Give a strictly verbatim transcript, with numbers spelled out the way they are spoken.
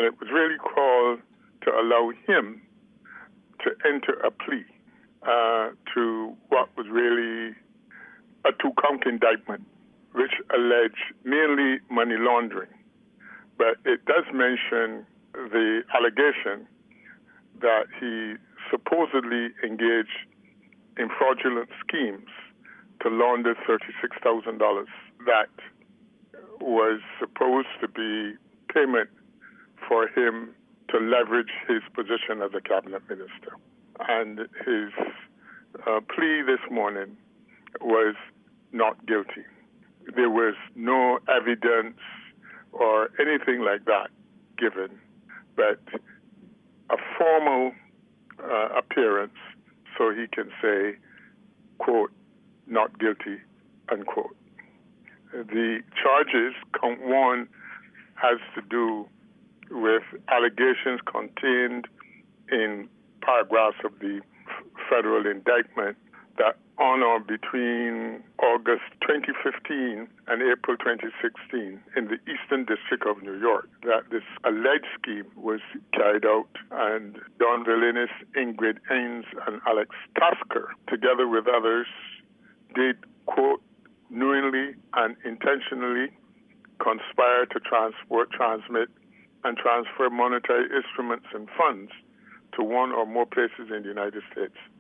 And it was really called to allow him to enter a plea uh, to what was really a two-count indictment, which alleged mainly money laundering. But it does mention the allegation that he supposedly engaged in fraudulent schemes to launder thirty-six thousand dollars. That was supposed to be payment for him to leverage his position as a cabinet minister. And his uh, plea this morning was not guilty. There was no evidence or anything like that given, but a formal uh, appearance so he can say, quote, not guilty, unquote. The charges, count one, has to do with allegations contained in paragraphs of the f- federal indictment that on or between August twenty fifteen and April twenty sixteen in the Eastern District of New York, that this alleged scheme was carried out, and Don Villinis, Ingrid Ains, and Alex Tasker, together with others, did, quote, knowingly and intentionally conspire to transport, transmit, and transfer monetary instruments and funds to one or more places in the United States